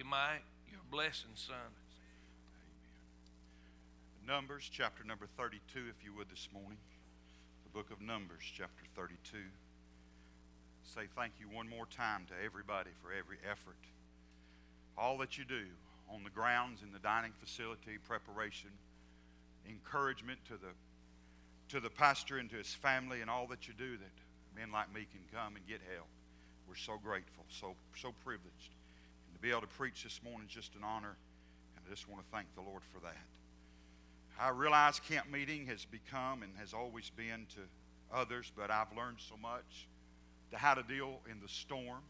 might, your blessing, son. Numbers chapter number 32, if you would, this morning. The book of Numbers chapter 32. Say thank you one more time to everybody for every effort. All that you do on the grounds, in the dining facility, preparation, encouragement to the pastor and to his family, and all that you do that men like me can come and get help. We're so grateful, so privileged. And to be able to preach this morning is just an honor, and I just want to thank the Lord for that. I realize camp meeting has become and has always been to others, but I've learned so much to how to deal in the storm.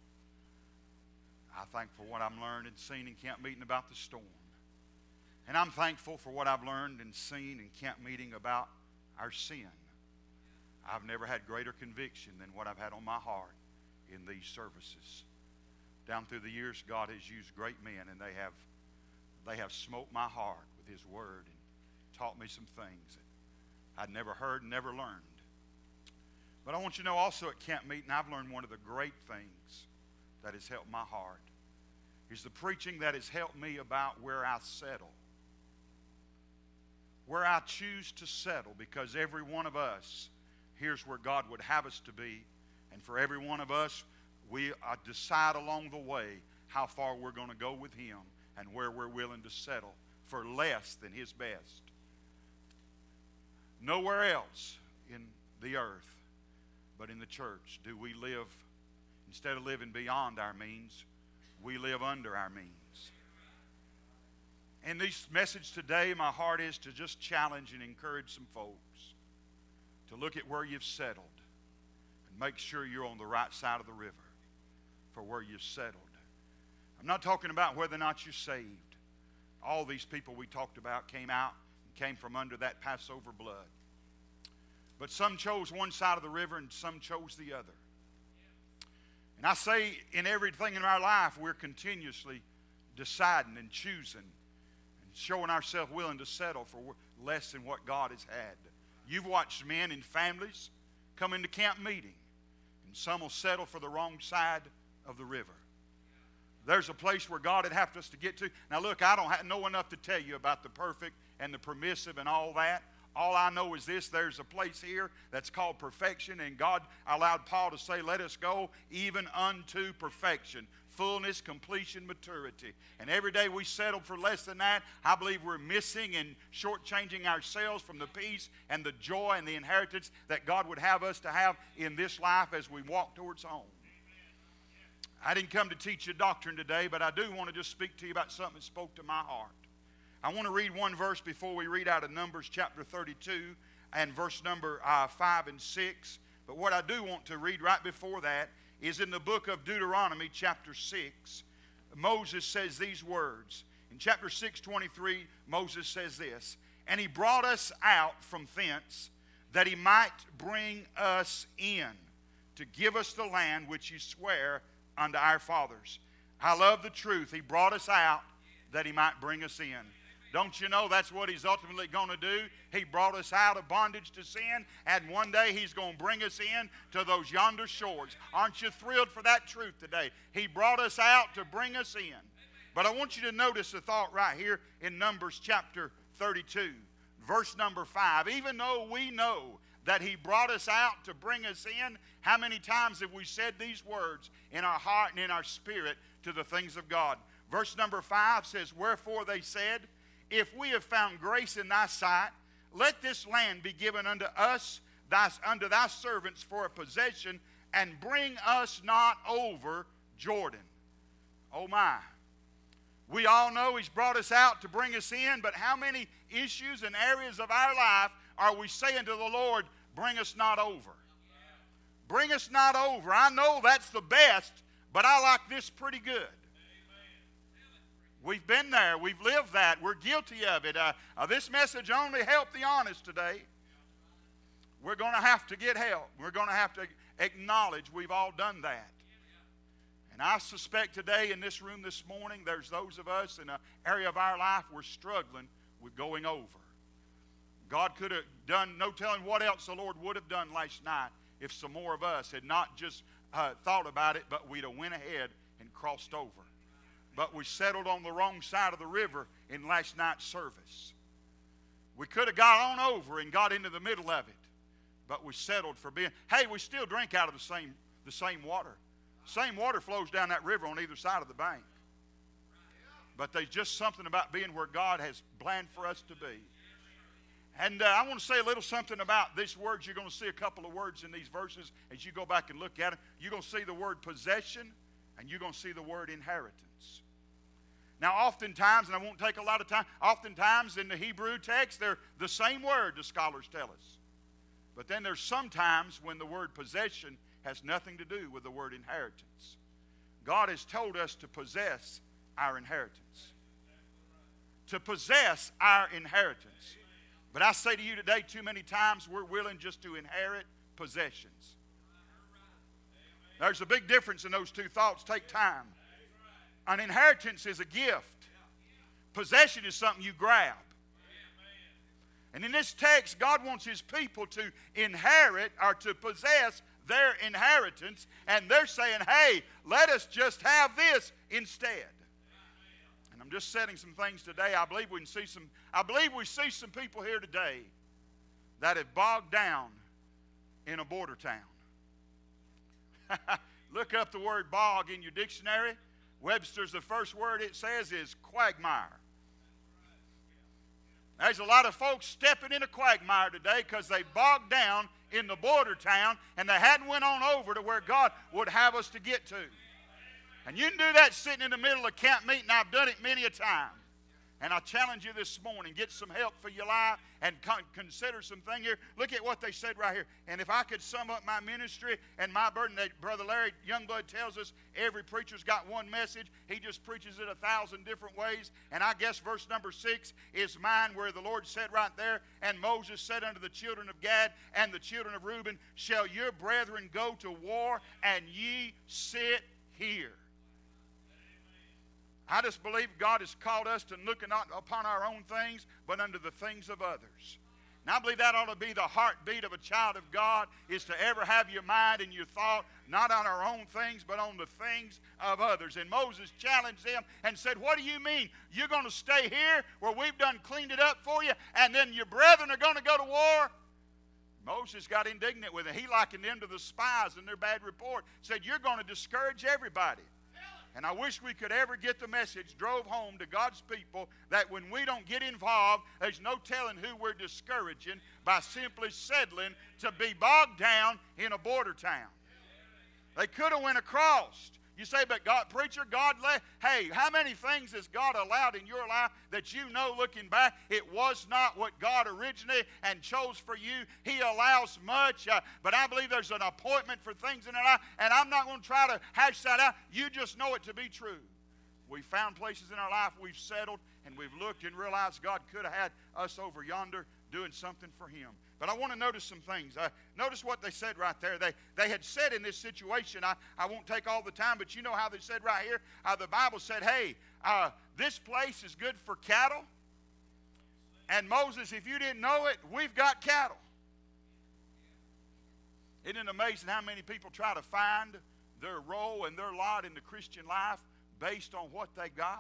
I'm thankful for what I've learned and seen in camp meeting about the storm. And I'm thankful for what I've learned and seen in camp meeting about our sin. I've never had greater conviction than what I've had on my heart in these services. Down through the years, God has used great men, and they have smoked my heart with His Word and taught me some things that I'd never heard and never learned. But I want you to know also at camp meeting, I've learned one of the great things that has helped my heart is the preaching that has helped me about where I settle. Where I choose to settle, because every one of us, here's where God would have us to be. And for every one of us, we decide along the way how far we're going to go with Him and where we're willing to settle for less than His best. Nowhere else in the earth but in the church do we live, instead of living beyond our means, we live under our means. In this message today, my heart is to just challenge and encourage some folks to look at where you've settled and make sure you're on the right side of the river for where you've settled. I'm not talking about whether or not you're saved. All these people we talked about came out and came from under that Passover blood. But some chose one side of the river and some chose the other. And I say in everything in our life, we're continuously deciding and choosing and showing ourselves willing to settle for less than what God has had. You've watched men and families come into camp meeting, and some will settle for the wrong side of the river. There's a place where God would have us to get to. Now look, I don't know enough to tell you about the perfect and the permissive and all that. All I know is this: there's a place here that's called perfection, and God allowed Paul to say, let us go even unto perfection, fullness, completion, maturity. And every day we settle for less than that, I believe we're missing and shortchanging ourselves from the peace and the joy and the inheritance that God would have us to have in this life as we walk towards home. I didn't come to teach you doctrine today, but I do want to just speak to you about something that spoke to my heart. I want to read one verse before we read out of Numbers chapter 32 and verse number 5 and 6. But what I do want to read right before that is in the book of Deuteronomy chapter 6. Moses says these words. In chapter 6:23, Moses says this: and He brought us out from thence, that He might bring us in, to give us the land which He sware unto our fathers. I love the truth. He brought us out that He might bring us in. Don't you know that's what He's ultimately going to do? He brought us out of bondage to sin, and one day He's going to bring us in to those yonder shores. Aren't you thrilled for that truth today? He brought us out to bring us in. But I want you to notice the thought right here in Numbers chapter 32, verse number 5. Even though we know that He brought us out to bring us in, how many times have we said these words in our heart and in our spirit to the things of God? Verse number 5 says, wherefore they said, if we have found grace in thy sight, let this land be given unto us, unto thy servants for a possession, and bring us not over Jordan. Oh my. We all know He's brought us out to bring us in, but how many issues and areas of our life are we saying to the Lord, bring us not over? Bring us not over. I know that's the best, but I like this pretty good. We've been there. We've lived that. We're guilty of it. This message only helped the honest today. We're going to have to get help. We're going to have to acknowledge we've all done that. And I suspect today in this room this morning, there's those of us in an area of our life we're struggling with going over. God could have done, no telling what else the Lord would have done last night if some more of us had not just thought about it, but we'd have went ahead and crossed over. but we settled on the wrong side of the river in last night's service. We could have got on over and got into the middle of it, but we settled for being, hey, we still drink out of the same water. Same water flows down that river on either side of the bank. But there's just something about being where God has planned for us to be. And I want to say a little something about these words. You're going to see a couple of words in these verses as you go back and look at them. You're going to see the word possession, and you're going to see the word inheritance. Now, oftentimes, and I won't take a lot of time, oftentimes in the Hebrew text, they're the same word, the scholars tell us. But then there's sometimes when the word possession has nothing to do with the word inheritance. God has told us to possess our inheritance. To possess our inheritance. But I say to you today, too many times we're willing just to inherit possessions. There's a big difference in those two thoughts. Take time. An inheritance is a gift. Possession is something you grab. And in this text, God wants His people to inherit or to possess their inheritance. And they're saying, hey, let us just have this instead. And I'm just setting some things today. I believe we see some people here today that have bogged down in a border town. Look up the word bog in your dictionary. Webster's, the first word it says is quagmire. There's a lot of folks stepping in a quagmire today because they bogged down in the border town and they hadn't went on over to where God would have us to get to. And you can do that sitting in the middle of camp meeting. I've done it many a time. And I challenge you this morning, get some help for your life and consider something here. Look at what they said right here. And if I could sum up my ministry and my burden, Brother Larry Youngblood tells us every preacher's got one message. He just preaches it 1,000 different ways. And I guess verse number 6 is mine, where the Lord said right there, and Moses said unto the children of Gad and the children of Reuben, shall your brethren go to war, and ye sit here? I just believe God has called us to look not upon our own things, but unto the things of others. And I believe that ought to be the heartbeat of a child of God, is to ever have your mind and your thought not on our own things, but on the things of others. And Moses challenged them and said, what do you mean? You're going to stay here where we've done cleaned it up for you, and then your brethren are going to go to war? Moses got indignant with it. He likened them to the spies and their bad report. Said, you're going to discourage everybody. And I wish we could ever get the message drove home to God's people that when we don't get involved, there's no telling who we're discouraging by simply settling to be bogged down in a border town. They could have went across. You say, but God, preacher, God let, hey, how many things has God allowed in your life that you know looking back, it was not what God originally and chose for you? He allows much, but I believe there's an appointment for things in our life, and I'm not going to try to hash that out. You just know it to be true. We've found places in our life we've settled, and we've looked and realized God could have had us over yonder doing something for Him. But I want to notice some things. Notice what they said right there. They had said in this situation, I won't take all the time, but you know how they said right here? The Bible said, hey, this place is good for cattle. And Moses, if you didn't know it, we've got cattle. Isn't it amazing how many people try to find their role and their lot in the Christian life based on what they got?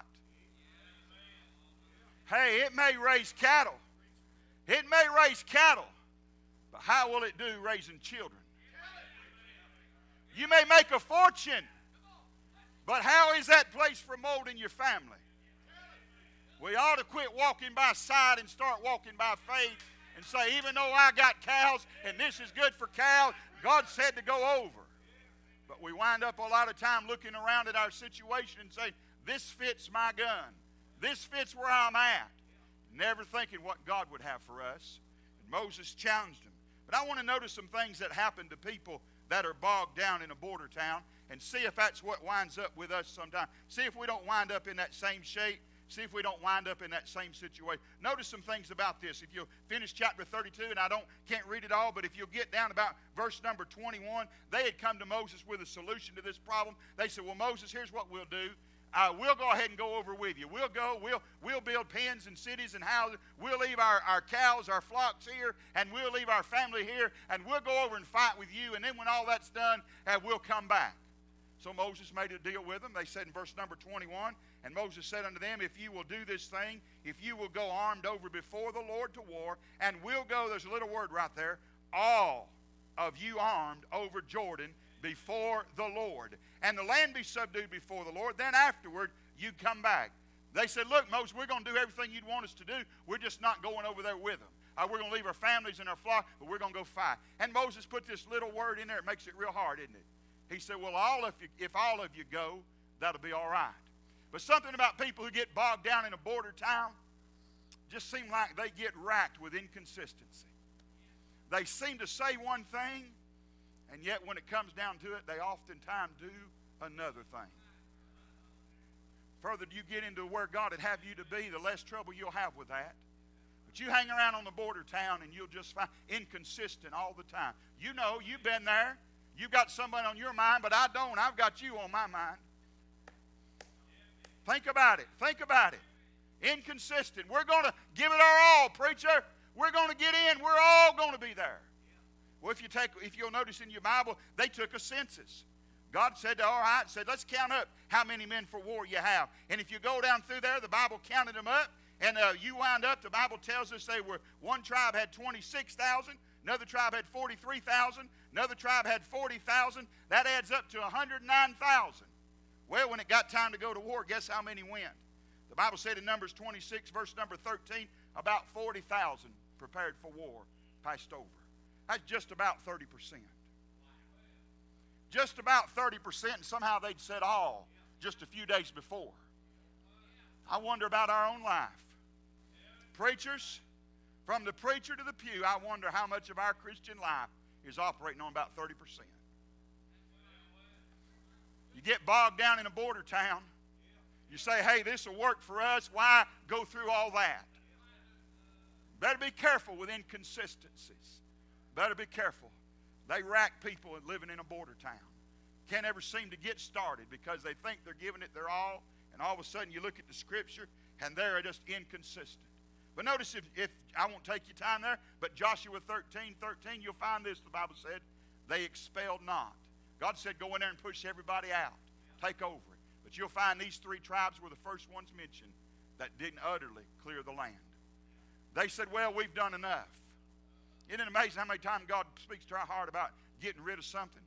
Hey, it may raise cattle. It may raise cattle. But how will it do raising children? You may make a fortune, but how is that place for molding your family? We ought to quit walking by sight and start walking by faith and say, even though I got cows and this is good for cows, God said to go over. But we wind up a lot of time looking around at our situation and saying, this fits my gun. This fits where I'm at. Never thinking what God would have for us. And Moses challenged him. But I want to notice some things that happen to people that are bogged down in a border town and see if that's what winds up with us sometime. See if we don't wind up in that same shape. See if we don't wind up in that same situation. Notice some things about this. If you'll finish chapter 32, and I can't read it all, but if you'll get down about verse number 21, they had come to Moses with a solution to this problem. They said, well, Moses, here's what we'll do. We'll go ahead and go over with you. We'll build pens and cities and houses. We'll leave our cows, our flocks here, and we'll leave our family here, and we'll go over and fight with you, and then when all that's done, we'll come back. So Moses made a deal with them. They said in verse number 21, And Moses said unto them, if you will do this thing, if you will go armed over before the Lord to war, and we'll go, there's a little word right there, all of you armed over Jordan before the Lord, and the land be subdued before the Lord, then afterward you come back. They said, look, Moses, we're going to do everything you'd want us to do. We're just not going over there with them. We're going to leave our families and our flock, but we're going to go fight. And Moses put this little word in there. It makes it real hard, isn't it? He said, well, if all of you go, that'll be all right. But something about people who get bogged down in a border town just seem like they get racked with inconsistency. They seem to say one thing, and yet when it comes down to it, they oftentimes do another thing. Further you get into where God would have you to be, the less trouble you'll have with that. But you hang around on the border town and you'll just find inconsistent all the time. You know, you've been there. You've got somebody on your mind, but I don't. I've got you on my mind. Think about it. Think about it. Inconsistent. We're going to give it our all, preacher. We're going to get in. We're all going to be there. Well, if you'll notice in your Bible, they took a census. God said, all right, let's count up how many men for war you have. And if you go down through there, the Bible counted them up, and you wind up, the Bible tells us one tribe had 26,000, another tribe had 43,000, another tribe had 40,000. That adds up to 109,000. Well, when it got time to go to war, guess how many went? The Bible said in Numbers 26, verse number 13, about 40,000 prepared for war, passed over. That's just about 30%. Just about 30%, and somehow they'd said all just a few days before. I wonder about our own life. Preachers, from the preacher to the pew, I wonder how much of our Christian life is operating on about 30%. You get bogged down in a border town. You say, hey, this will work for us. Why go through all that? Better be careful with inconsistencies. Better be careful. They rack people living in a border town. Can't ever seem to get started because they think they're giving it their all, and all of a sudden you look at the Scripture, and they're just inconsistent. But notice, if I won't take your time there, but Joshua 13:13, you'll find this, the Bible said, they expelled not. God said, go in there and push everybody out. Take over it. But you'll find these three tribes were the first ones mentioned that didn't utterly clear the land. They said, well, we've done enough. Isn't it amazing how many times God speaks to our heart about getting rid of something?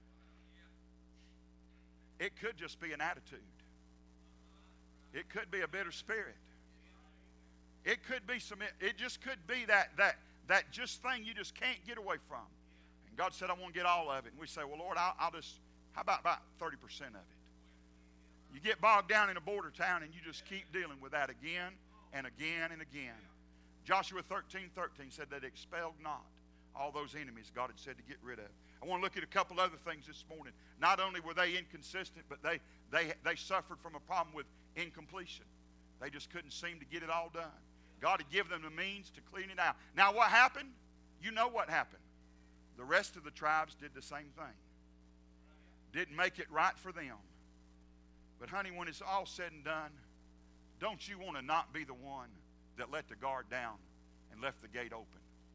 It could just be an attitude. It could be a bitter spirit. It just could be that just thing you just can't get away from. And God said, I want to get all of it. And we say, well, Lord, how about 30% of it? You get bogged down in a border town and you just keep dealing with that again and again and again. Joshua 13:13 said that expelled not all those enemies God had said to get rid of. I want to look at a couple other things this morning. Not only were they inconsistent, but they suffered from a problem with incompletion. They just couldn't seem to get it all done. God had given them the means to clean it out. Now what happened? You know what happened. The rest of the tribes did the same thing. Didn't make it right for them. But honey, when it's all said and done, don't you want to not be the one that let the guard down and left the gate open?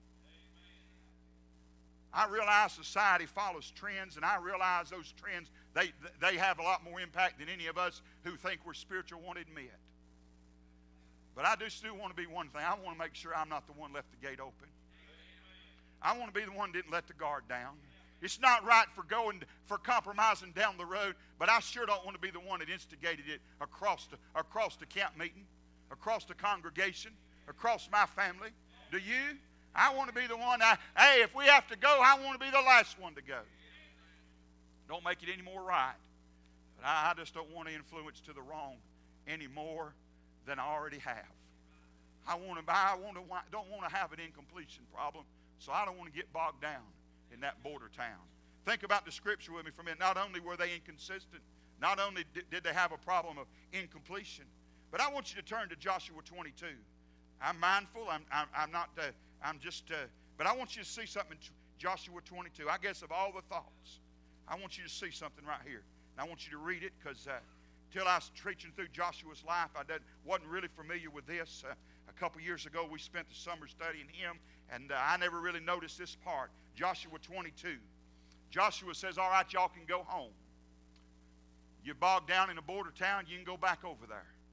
I realize society follows trends, and I realize those trends, they have a lot more impact than any of us who think we're spiritual want to admit. But I do still want to be one thing. I want to make sure I'm not the one left the gate open. I want to be the one that didn't let the guard down. It's not right for compromising down the road, but I sure don't want to be the one that instigated it across the camp meeting, across the congregation, across my family. Do you? I want to be the one, hey, if we have to go, I want to be the last one to go. Don't make it any more right. But I just don't want to influence to the wrong any more than I already have. I don't want to have an incompletion problem, so I don't want to get bogged down in that border town. Think about the Scripture with me for a minute. Not only were they inconsistent, not only did they have a problem of incompletion, but I want you to turn to Joshua 22. I'm mindful. But I want you to see something in Joshua 22. I guess of all the thoughts, I want you to see something right here. And I want you to read it because till I was preaching through Joshua's life, I wasn't really familiar with this. A couple years ago, we spent the summer studying him, and I never really noticed this part. Joshua 22. Joshua says, all right, y'all can go home. You're bogged down in a border town, you can go back over there.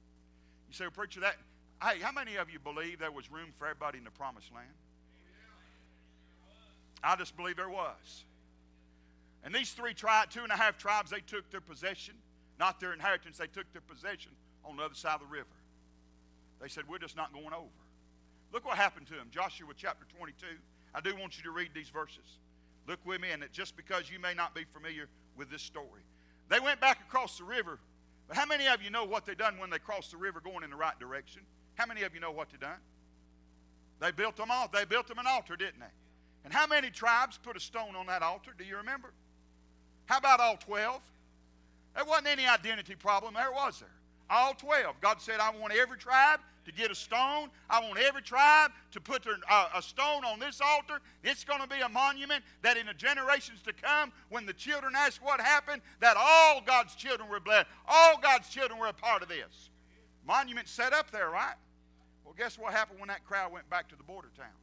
You say, well, preacher, hey, how many of you believe there was room for everybody in the promised land? I just believe there was. And these 2.5 tribes, they took their possession, not their inheritance, they took their possession on the other side of the river. They said, we're just not going over. Look what happened to them. Joshua chapter 22. I do want you to read these verses. Look with me, and just because you may not be familiar with this story. They went back across the river, but how many of you know what they done when they crossed the river going in the right direction? How many of you know what they done? They built them an altar, didn't they? And how many tribes put a stone on that altar? Do you remember? How about all 12? There wasn't any identity problem there, was there? All 12. God said, I want every tribe to get a stone. I want every tribe to put a stone on this altar. It's going to be a monument that in the generations to come, when the children ask what happened, that all God's children were blessed. All God's children were a part of this. Monument set up there, right? Well, guess what happened when that crowd went back to the border town?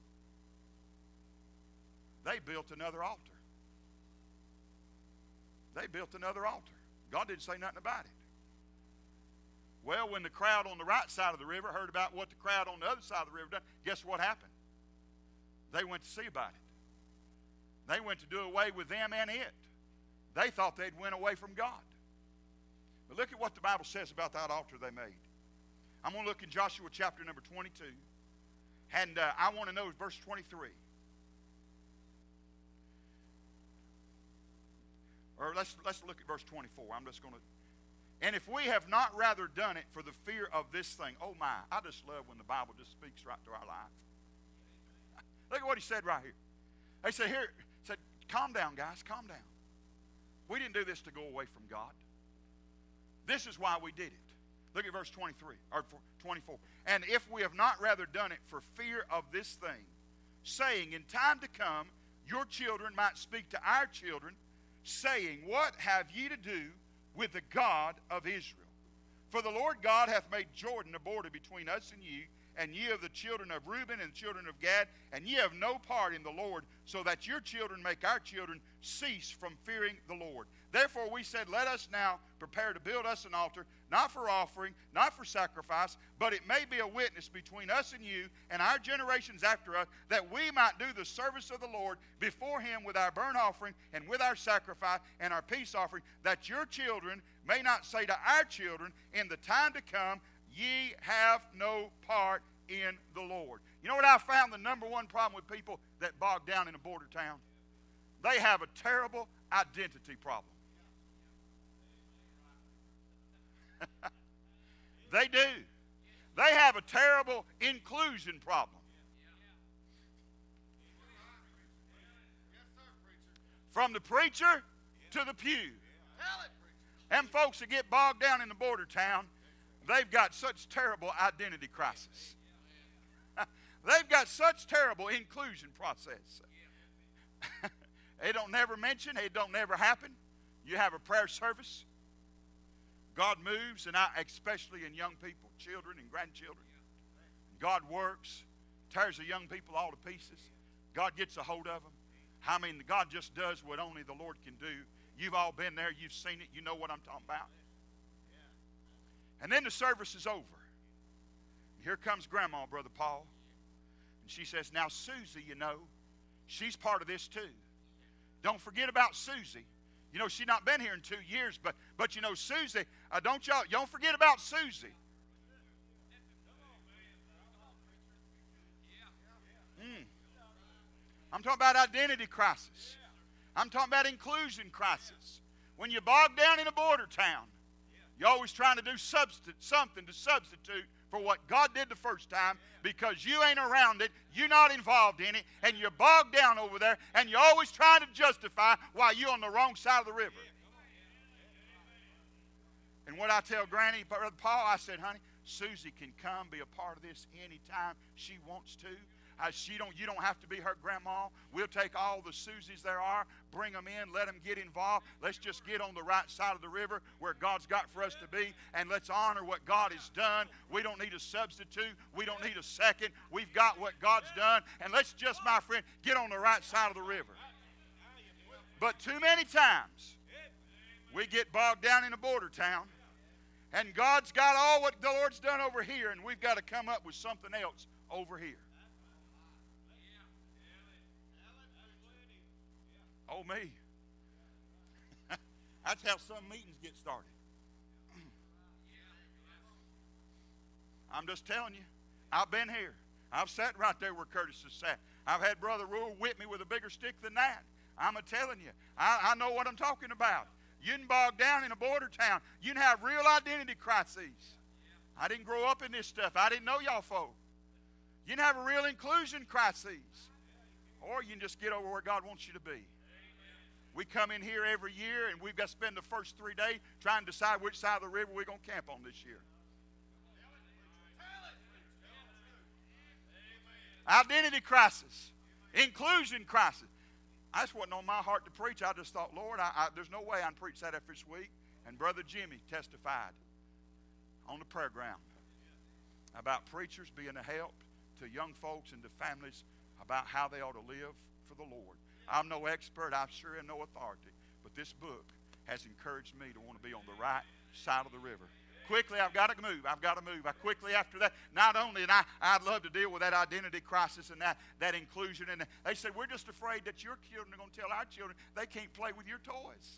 They built another altar. They built another altar. God didn't say nothing about it. Well, when the crowd on the right side of the river heard about what the crowd on the other side of the river done, guess what happened? They went to see about it. They went to do away with them and it. They thought they'd went away from God. But look at what the Bible says about that altar they made. I'm going to look in Joshua chapter number 22. And I want to know verse 23. Or let's look at verse 24. I'm just going to. And if we have not rather done it for the fear of this thing. Oh my, I just love when the Bible just speaks right to our life. Look at what he said right here. He said, calm down, guys, calm down. We didn't do this to go away from God. This is why we did it. Look at verse 23 or 24. And if we have not rather done it for fear of this thing, saying, in time to come, your children might speak to our children, saying, what have ye to do with the God of Israel? For the Lord God hath made Jordan a border between us and ye of the children of Reuben and the children of Gad, and ye have no part in the Lord, so that your children make our children cease from fearing the Lord. Therefore we said, let us now prepare to build us an altar, not for offering, not for sacrifice, but it may be a witness between us and you and our generations after us, that we might do the service of the Lord before him with our burnt offering and with our sacrifice and our peace offering, that your children may not say to our children in the time to come, ye have no part in the Lord. You know what I found the number one problem with people that bog down in a border town? They have a terrible identity problem. They do. They have a terrible inclusion problem. From the preacher to the pew. Them folks that get bogged down in the border town, they've got such terrible identity crisis. They've got such terrible inclusion process. It don't never mention, it don't never happen. You have a prayer service. God moves, and especially in young people, children and grandchildren. God works, tears the young people all to pieces. God gets a hold of them. I mean, God just does what only the Lord can do. You've all been there. You've seen it. You know what I'm talking about. And then the service is over. And here comes Grandma, Brother Paul. And she says, now Susie, you know, she's part of this too. Don't forget about Susie. You know, she's not been here in 2 years, but you know, Susie, don't forget about Susie. I'm talking about identity crisis. I'm talking about inclusion crisis. When you bog down in a border town, you're always trying to do something to substitute for what God did the first time, because you ain't around it, you're not involved in it, and you're bogged down over there, and you're always trying to justify why you're on the wrong side of the river. And what I tell Granny, Brother Paul, I said, honey, Susie can come be a part of this anytime she wants to. You don't have to be her grandma. We'll take all the Susies there are, bring them in, let them get involved. Let's just get on the right side of the river where God's got for us to be, and let's honor what God has done. We don't need a substitute. We don't need a second. We've got what God's done, and let's just, my friend, get on the right side of the river. But too many times, we get bogged down in a border town, And God's got all what the Lord's done over here, and we've got to come up with something else over here. Oh, me. That's how some meetings get started. I'm just telling you. I've been here. I've sat right there where Curtis has sat. I've had Brother Rule whip me with a bigger stick than that. I'm telling you. I know what I'm talking about. You can bog down in a border town. You can have real identity crises. I didn't grow up in this stuff. I didn't know y'all folk. You can have a real inclusion crisis. Or you can just get over where God wants you to be. We come in here every year and we've got to spend the first 3 days trying to decide which side of the river we're going to camp on this year. Identity crisis. Inclusion crisis. That's wasn't on my heart to preach. I just thought, Lord, there's no way I can preach that after this week. And Brother Jimmy testified on the prayer ground about preachers being a help to young folks and to families about how they ought to live for the Lord. I'm no expert. I'm sure in no authority. But this book has encouraged me to want to be on the right side of the river. Quickly, I've got to move. I quickly after that, not only, and I'd love to deal with that identity crisis and that inclusion. And they said, we're just afraid that your children are going to tell our children they can't play with your toys.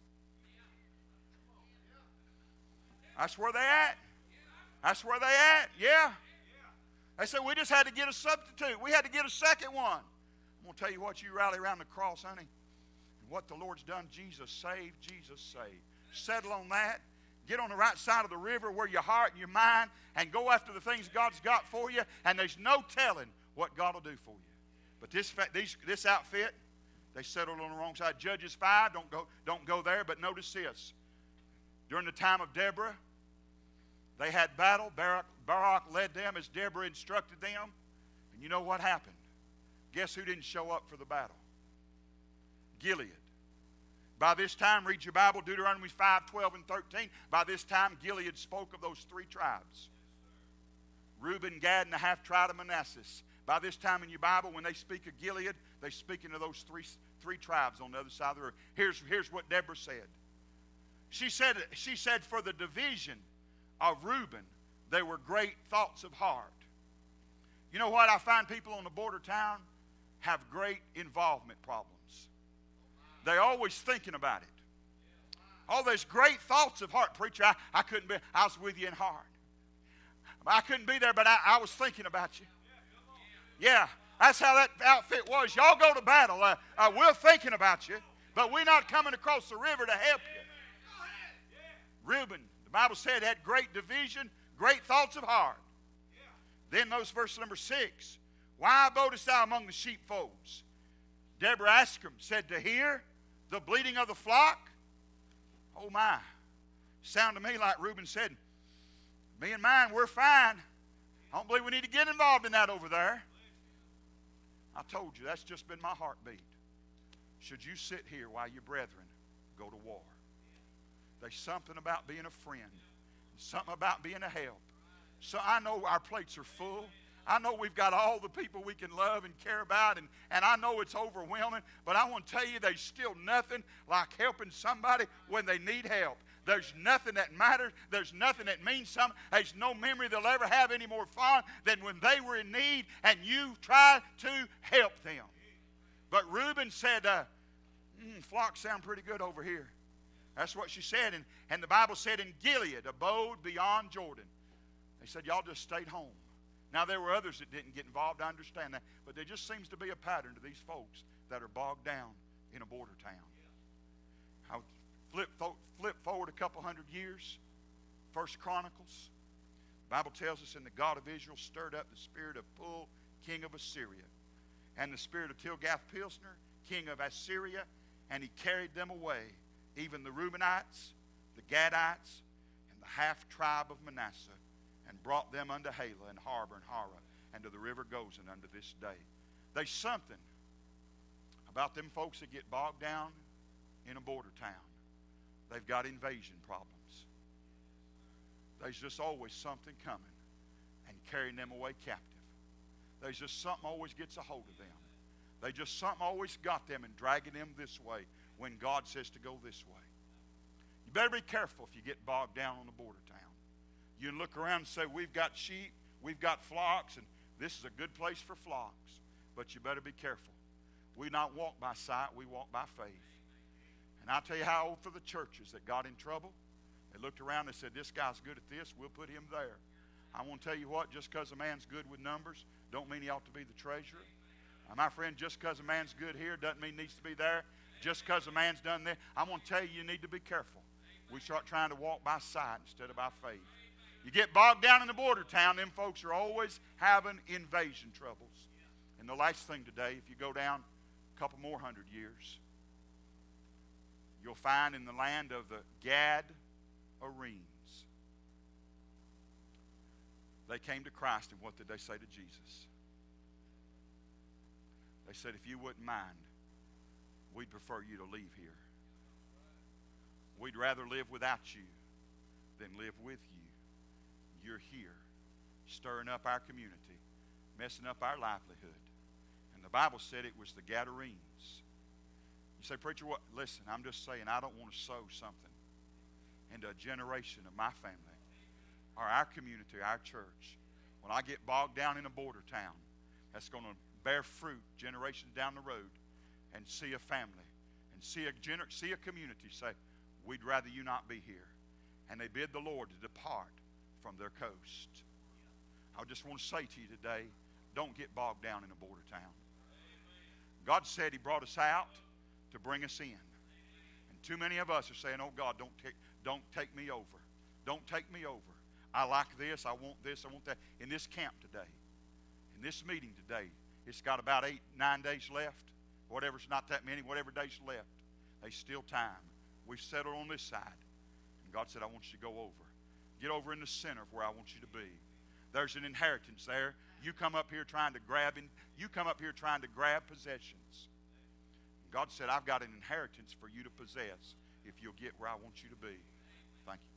That's where they at. That's where they at, yeah. They said, we just had to get a substitute. We had to get a second one. I'm going to tell you what, you rally around the cross, honey. And what the Lord's done, Jesus saved, Jesus saved. Settle on that. Get on the right side of the river where your heart and your mind, and go after the things God's got for you, and there's no telling what God will do for you. But this outfit, they settled on the wrong side. Judges 5, don't go there, but notice this. During the time of Deborah, they had battle. Barak led them as Deborah instructed them. And you know what happened? Guess who didn't show up for the battle? Gilead. By this time, read your Bible, Deuteronomy 5, 12, and 13. By this time, Gilead spoke of those 3 tribes. Reuben, Gad, and the half-tribe of Manasseh. By this time in your Bible, when they speak of Gilead, they're speaking of those three tribes on the other side of the river. Here's what Deborah said. She said, for the division of Reuben, there were great thoughts of heart. You know what? I find people on the border town have great involvement problems. They're always thinking about it. Oh, there's great thoughts of heart. Preacher, I couldn't be. I was with you in heart. I couldn't be there, but I was thinking about you. Yeah, that's how that outfit was. Y'all go to battle. We're thinking about you, but we're not coming across the river to help you. Reuben, the Bible said, had great division, great thoughts of heart. Then notice verse number 6. Why abodest thou among the sheepfolds? Deborah asked him, said, to hear the bleating of the flock? Oh my. Sound to me like Reuben said, me and mine, we're fine. I don't believe we need to get involved in that over there. I told you, that's just been my heartbeat. Should you sit here while your brethren go to war? There's something about being a friend. Something about being a help. So I know our plates are full. I know we've got all the people we can love and care about, and I know it's overwhelming, but I want to tell you there's still nothing like helping somebody when they need help. There's nothing that matters. There's nothing that means something. There's no memory they'll ever have any more fun than when they were in need and you tried to help them. But Reuben said, flocks sound pretty good over here. That's what she said, and the Bible said in Gilead, abode beyond Jordan. They said, y'all just stayed home. Now, there were others that didn't get involved. I understand that. But there just seems to be a pattern to these folks that are bogged down in a border town. I'll flip forward a couple hundred years. 1 Chronicles. The Bible tells us, and the God of Israel stirred up the spirit of Pul, king of Assyria, and the spirit of Tilgath-Pilsner, king of Assyria, and he carried them away, even the Reubenites, the Gadites, and the half-tribe of Manasseh, and brought them unto Halah and Harbor and Hara, and to the river Gozan unto this day. There's something about them folks that get bogged down in a border town. They've got invasion problems. There's just always something coming and carrying them away captive. There's just something always gets a hold of them. They just something always got them and dragging them this way when God says to go this way. You better be careful if you get bogged down on the border town. You can look around and say, we've got sheep, we've got flocks, and this is a good place for flocks. But you better be careful. We not walk by sight, we walk by faith. And I'll tell you how for the churches that got in trouble, they looked around and said, this guy's good at this, we'll put him there. I want to tell you what, just because a man's good with numbers don't mean he ought to be the treasurer. My friend, just because a man's good here doesn't mean he needs to be there. Just because a man's done that, I'm going to tell you, you need to be careful. We start trying to walk by sight instead of by faith. You get bogged down in the border town, them folks are always having invasion troubles. And the last thing today, if you go down a couple more 100 years, you'll find in the land of the Gadarenes, they came to Christ, and what did they say to Jesus? They said, if you wouldn't mind, we'd prefer you to leave here. We'd rather live without you than live with you. You're here, stirring up our community, messing up our livelihood. And the Bible said it was the Gadarenes. You say, preacher, what? Listen, I'm just saying, I don't want to sow something into a generation of my family or our community, our church. When I get bogged down in a border town that's going to bear fruit generations down the road, and see a family and see a community say, we'd rather you not be here. And they bid the Lord to depart from their coast. I just want to say to you today, don't get bogged down in a border town. God said He brought us out to bring us in. And too many of us are saying, oh God, don't take me over. Don't take me over. I like this, I want that. In this camp today, in this meeting today, it's got about 8-9 days left. Whatever, it's not that many, whatever days left. There's still time. We've settled on this side. And God said, I want you to go over. Get over in the center of where I want you to be. There's an inheritance there. You come up here trying to grab possessions. And God said, I've got an inheritance for you to possess if you'll get where I want you to be. Thank you.